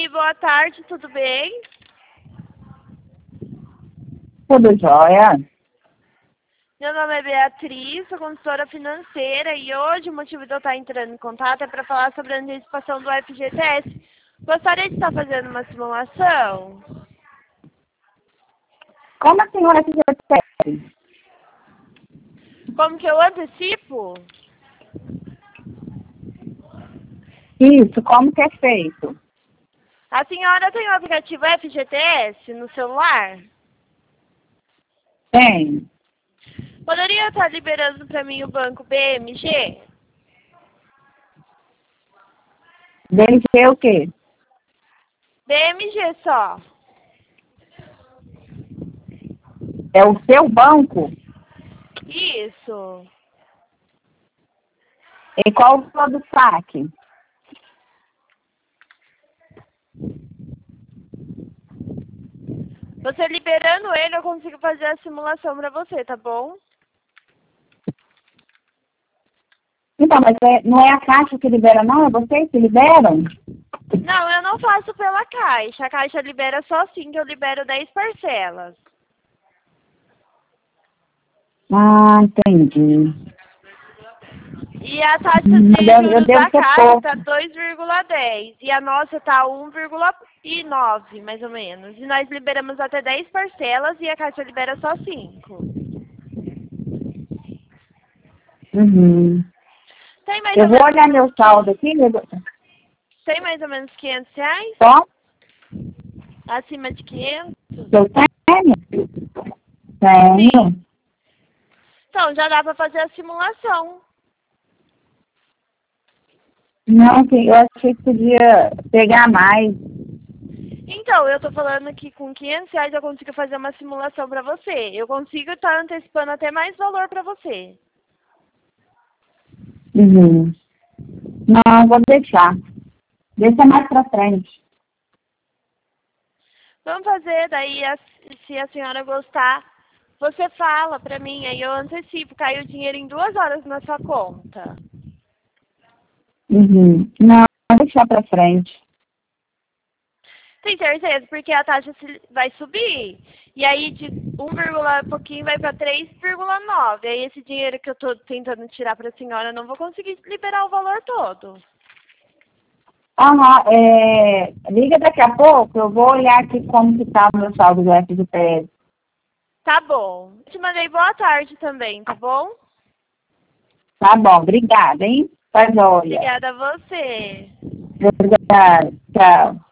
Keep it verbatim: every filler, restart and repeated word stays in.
Oi, boa tarde, tudo bem? Tudo jóia? Meu nome é Beatriz, sou consultora financeira e hoje o motivo de eu estar entrando em contato é para falar sobre a antecipação do F G T S. Gostaria de estar fazendo uma simulação? Como a senhora se refere? Como que eu antecipo? Isso, como que é feito? A senhora tem o aplicativo F G T S no celular? Tem. Poderia estar liberando para mim o banco B M G? B M G o quê? B M G só. É o seu banco? Isso. E qual o valor do saque? Você liberando ele, eu consigo fazer a simulação para você, tá bom? Então, mas é, não é a Caixa que libera, não? É vocês que liberam? Não, eu não faço pela Caixa. A Caixa libera só assim, que eu libero dez parcelas. Ah, entendi. E a taxa Hum, de Eu, eu juros devo da ter Caixa pouco. está dois vírgula dez e a nossa está um vírgula nove, mais ou menos. E nós liberamos até dez parcelas e a Caixa libera só cinco. Uhum. Tem mais Eu ou vou menos olhar meu saldo aqui. eu- tem mais ou menos quinhentos reais? Só? Acima de quinhentos? Eu tenho? Tenho. Então, já dá para fazer a simulação. Não, que eu achei que podia pegar mais. Então, eu tô falando que com quinhentos reais eu consigo fazer uma simulação para você. Eu consigo estar antecipando até mais valor para você. Uhum. Não, vou deixar. Deixa mais pra frente. Vamos fazer, daí a- se a senhora gostar, você fala para mim, aí eu antecipo, cai o dinheiro em duas horas na sua conta. Uhum. Não, vou deixar pra frente. Tem certeza? Porque a taxa se- vai subir. E aí de um vírgula pouquinho vai para três vírgula nove. Aí esse dinheiro que eu tô tentando tirar para a senhora, eu não vou conseguir liberar o valor todo. Aham, é, liga daqui a pouco, eu vou olhar aqui como que tá o meu saldo do F G T S. Tá bom. Te mandei boa tarde também, tá bom? Tá bom, obrigada, hein? Tá joia. Obrigada a você. Obrigada, tchau.